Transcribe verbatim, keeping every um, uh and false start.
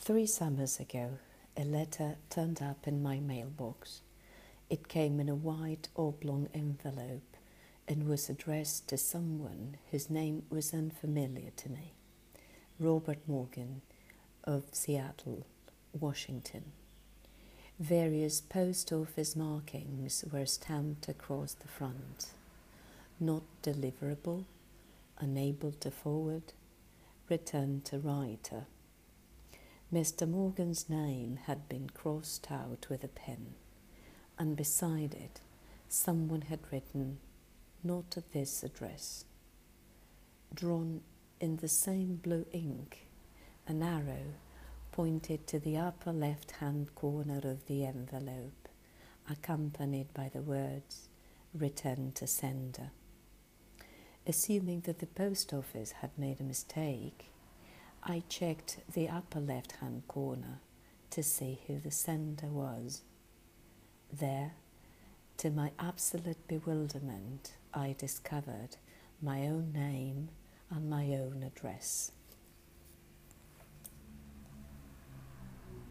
Three summers ago, a letter turned up in my mailbox. It came in a white oblong envelope and was addressed to someone whose name was unfamiliar to me. Robert Morgan of Seattle, Washington. Various post office markings were stamped across the front. Not deliverable, unable to forward, return to writer. Mister Morgan's name had been crossed out with a pen, and beside it, someone had written, "Not at this address." Drawn in the same blue ink, an arrow pointed to the upper left-hand corner of the envelope, accompanied by the words, "Return to sender." Assuming that the post office had made a mistake, I checked the upper left-hand corner to see who the sender was. There, to my absolute bewilderment, I discovered my own name and my own address.